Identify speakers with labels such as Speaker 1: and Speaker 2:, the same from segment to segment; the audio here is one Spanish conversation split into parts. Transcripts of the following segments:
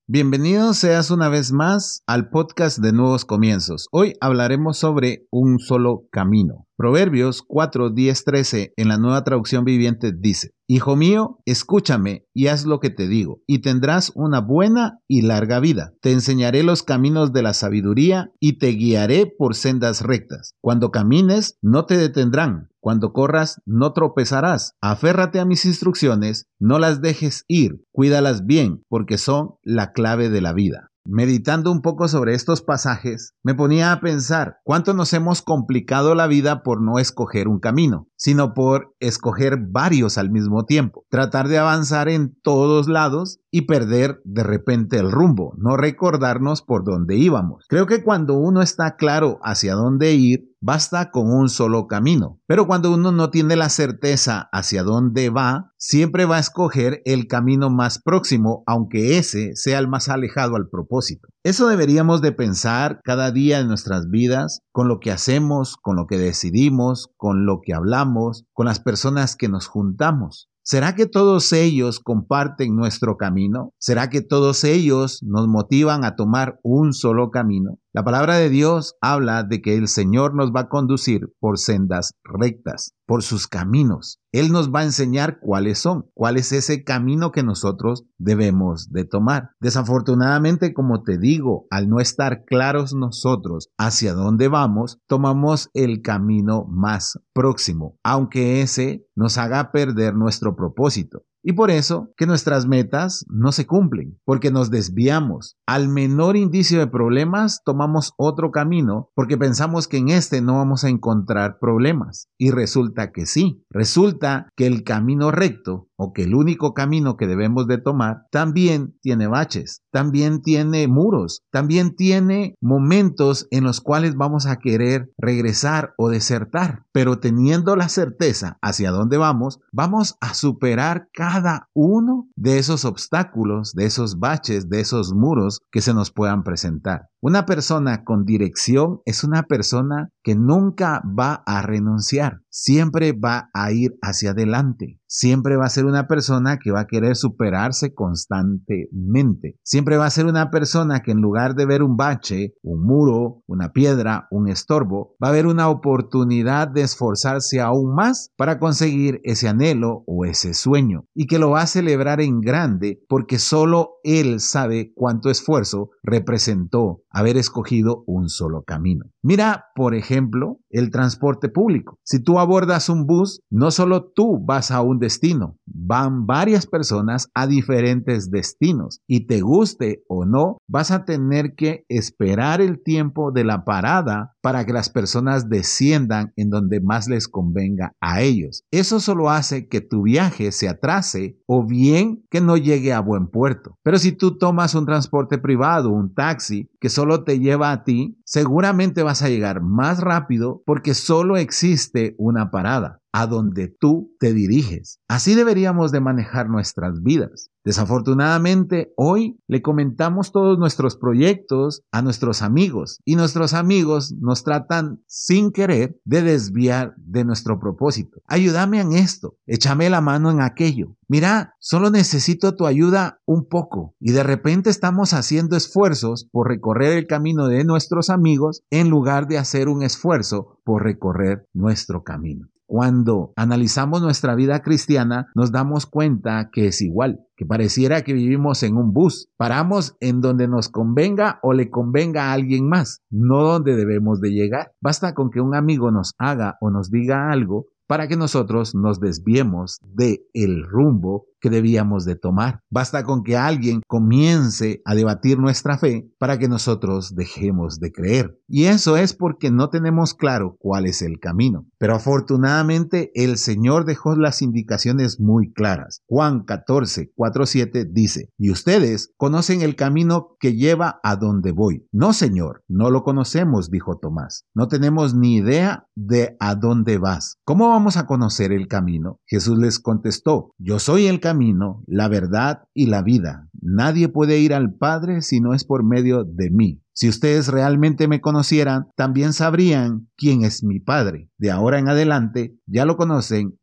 Speaker 1: Bienvenido seas una vez más al podcast de Nuevos Comienzos. Hoy hablaremos sobre un solo camino. Proverbios 4, 10, 13 en la Nueva Traducción Viviente dice: Hijo mío, escúchame y haz lo que te digo, y tendrás una buena y larga vida. Te enseñaré los caminos de la sabiduría y te guiaré por sendas rectas. Cuando camines, no te detendrán. Cuando corras, no tropezarás. Aférrate a mis instrucciones, no las dejes ir, cuídalas bien, porque son la clave de la vida. Meditando un poco sobre estos pasajes, me ponía a pensar cuánto nos hemos complicado la vida por no escoger un camino, sino por escoger varios al mismo tiempo. Tratar de avanzar en todos lados y perder de repente el rumbo, no recordarnos por dónde íbamos. Creo que cuando uno está claro hacia dónde ir, basta con un solo camino. Pero cuando uno no tiene la certeza hacia dónde va, siempre va a escoger el camino más próximo, aunque ese sea el más alejado al propósito. Eso deberíamos de pensar cada día en nuestras vidas, con lo que hacemos, con lo que decidimos, con lo que hablamos, con las personas que nos juntamos. ¿Será que todos ellos comparten nuestro camino? ¿Será que todos ellos nos motivan a tomar un solo camino? La palabra de Dios habla de que el Señor nos va a conducir por sendas rectas, por sus caminos. Él nos va a enseñar cuáles son, cuál es ese camino que nosotros debemos de tomar. Desafortunadamente, como te digo, al no estar claros nosotros hacia dónde vamos, tomamos el camino más próximo, aunque ese nos haga perder nuestro propósito. Y por eso que nuestras metas no se cumplen, porque nos desviamos. Al menor indicio de problemas, tomamos otro camino porque pensamos que en este no vamos a encontrar problemas. Y resulta que sí. Resulta que el camino recto, o que el único camino que debemos de tomar, también tiene baches, también tiene muros, también tiene momentos en los cuales vamos a querer regresar o desertar. Pero teniendo la certeza hacia dónde vamos, vamos a superar cada uno de esos obstáculos, de esos baches, de esos muros que se nos puedan presentar. Una persona con dirección es una persona que nunca va a renunciar, siempre va a ir hacia adelante, siempre va a ser una persona que va a querer superarse constantemente, siempre va a ser una persona que en lugar de ver un bache, un muro, una piedra, un estorbo, va a ver una oportunidad de esforzarse aún más para conseguir ese anhelo o ese sueño, y que lo va a celebrar en grande porque solo él sabe cuánto esfuerzo representó haber escogido un solo camino. Mira, por ejemplo, el transporte público. Si tú abordas un bus, no solo tú vas a un destino, van varias personas a diferentes destinos y te guste o no, vas a tener que esperar el tiempo de la parada para que las personas desciendan en donde más les convenga a ellos. Eso solo hace que tu viaje se atrase o bien que no llegue a buen puerto. Pero si tú tomas un transporte privado, un taxi, que solo te lleva a ti, seguramente vas a llegar más rápido porque solo existe una parada a donde tú te diriges. Así deberíamos de manejar nuestras vidas. Desafortunadamente, hoy le comentamos todos nuestros proyectos a nuestros amigos y nuestros amigos nos tratan sin querer de desviar de nuestro propósito. Ayúdame en esto, échame la mano en aquello. Mira, solo necesito tu ayuda un poco y de repente estamos haciendo esfuerzos por recorrer el camino de nuestros amigos en lugar de hacer un esfuerzo por recorrer nuestro camino. Cuando analizamos nuestra vida cristiana, nos damos cuenta que es igual, que pareciera que vivimos en un bus. Paramos en donde nos convenga o le convenga a alguien más, no donde debemos de llegar. Basta con que un amigo nos haga o nos diga algo para que nosotros nos desviemos del rumbo que debíamos de tomar. Basta con que alguien comience a debatir nuestra fe para que nosotros dejemos de creer. Y eso es porque no tenemos claro cuál es el camino. Pero afortunadamente el Señor dejó las indicaciones muy claras. Juan 14, 4, 7 dice: y ustedes conocen el camino que lleva a donde voy. No, Señor, no lo conocemos, dijo Tomás. No tenemos ni idea de a dónde vas. ¿Cómo vamos a conocer el camino? Jesús les contestó: yo soy el camino, la verdad y la vida. Nadie puede ir al Padre si no es por medio de mí. Si ustedes realmente me conocieran, también sabrían quién es mi Padre. De ahora en adelante ya lo conocen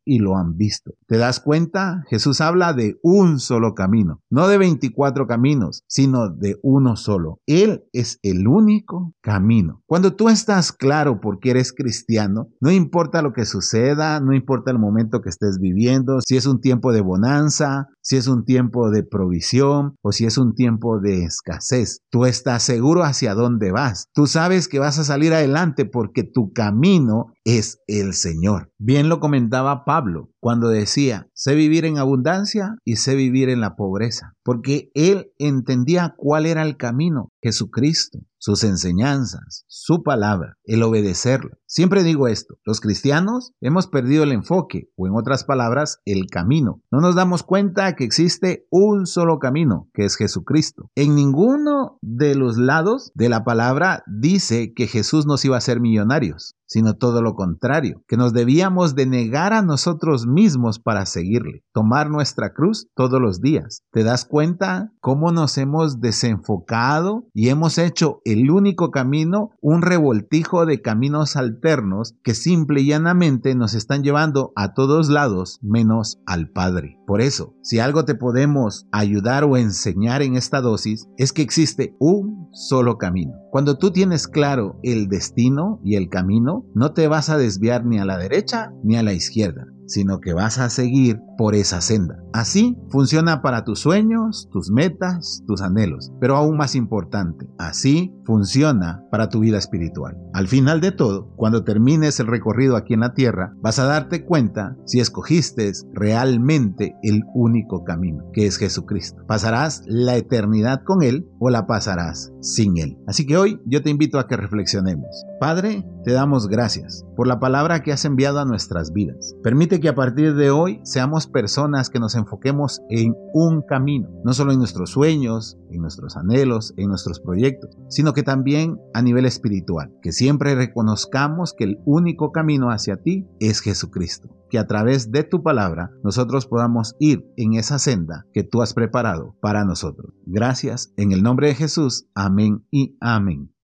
Speaker 1: y lo han visto. ¿Te das cuenta? Jesús habla de un solo camino, no de 24 caminos, sino de uno solo. Él es el único camino. Cuando tú estás claro porque eres cristiano, no importa lo que suceda, no importa el momento que estés viviendo, si es un tiempo de bonanza, si es un tiempo de provisión o si es un tiempo de escasez. Tú estás seguro hacia dónde vas. Tú sabes que vas a salir adelante porque tu camino es el Señor. Bien lo comentaba Pablo cuando decía, sé vivir en abundancia y sé vivir en la pobreza, porque él entendía cuál era el camino, Jesucristo, sus enseñanzas, su palabra, el obedecerlo. Siempre digo esto, los cristianos hemos perdido el enfoque, o en otras palabras, el camino. No nos damos cuenta que existe un solo camino, que es Jesucristo. En ninguno de los lados de la palabra dice que Jesús nos iba a hacer millonarios, sino todo lo contrario, que nos debíamos de negar a nosotros mismos para seguirle, tomar nuestra cruz todos los días. ¿Te das cuenta cómo nos hemos desenfocado y hemos hecho el único camino un revoltijo de caminos alternos que simple y llanamente nos están llevando a todos lados menos al Padre? Por eso, si algo te podemos ayudar o enseñar en esta dosis es que existe un solo camino. Cuando tú tienes claro el destino y el camino, no te vas a desviar ni a la derecha ni a la izquierda, sino que vas a seguir por esa senda. Así funciona para tus sueños, tus metas, tus anhelos, pero aún más importante, así funciona para tu vida espiritual. Al final de todo, cuando termines el recorrido aquí en la tierra, vas a darte cuenta si escogiste realmente el único camino, que es Jesucristo. ¿Pasarás la eternidad con Él o la pasarás sin Él? Así que hoy yo te invito a que reflexionemos. Padre, te damos gracias por la palabra que has enviado a nuestras vidas. Permite que a partir de hoy seamos personas que nos enfoquemos en un camino, no solo en nuestros sueños, en nuestros anhelos, en nuestros proyectos, sino que también a nivel espiritual, que siempre reconozcamos que el único camino hacia ti es Jesucristo, que a través de tu palabra nosotros podamos ir en esa senda que tú has preparado para nosotros. Gracias, en el nombre de Jesús, amén y amén.